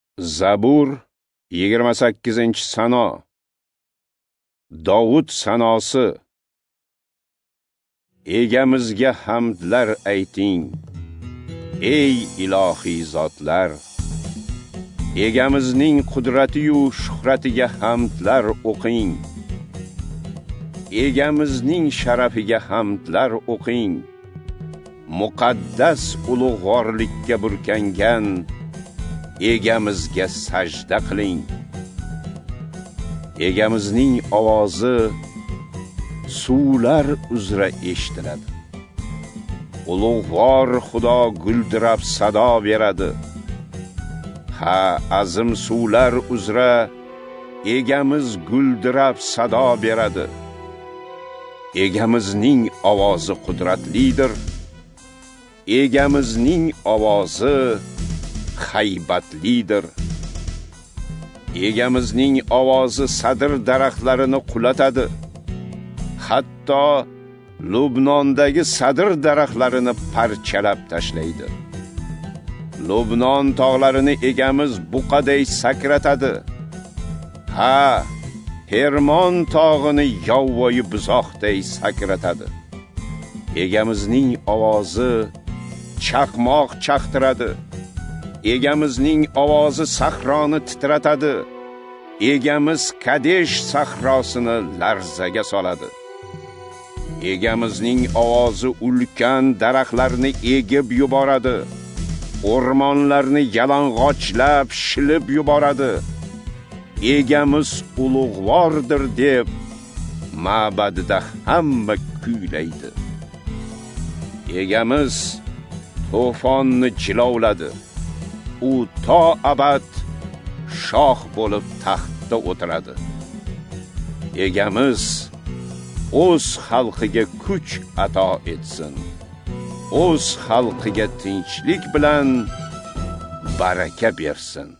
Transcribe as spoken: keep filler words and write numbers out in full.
Zabur yigirma sakkizinchi sano. Davud sanosi. Egamizga hamdlar ayting, ey ilohiy zotlar. Egamizning qudrati-yu shuhratiga hamdlar o'qing. Egamizning sharafiga hamdlar o'qing. Muqaddas ulug'vorlikka burkangan egamizga sajda qiling. Egamizning ovozi suvlar uzra eshitiladi. Ulug'vor Xudo guldirab sado beradi. Ha, azim suvlar uzra egamiz guldirab sado beradi. Egamizning ovozi qudratlidir. Egamizning ovozi haybatlidir. Egamizning ovozi sadr daraxtlarini qulatadi. Hatto Lubnondagi sadr daraxtlarini parchalab tashlaydi. Lubnon tog'larini egamiz buqaday sakratadi. Ha, Hermon tog'ini yovvoyi buzoqday sakratadi. Egamizning ovozi chaqmoq chaqtiradi. Egamizning ovozi sahroni titratadi. Egamiz Kadesh sahrosini larzaga soladi. Egamizning ovozi ulkan daraxtlarni egib yuboradi. O'rmonlarni yalang'ochlab shilib yuboradi. Egamiz ulug'vordir deb ma'badida hamma kuylaydi. Egamiz to'fonni jilovladi. U to abad shoh bo'lib taxtda o'tiradi. Egamiz o'z xalqiga kuch ato etsin. O'z xalqiga tinchlik bilan baraka bersin.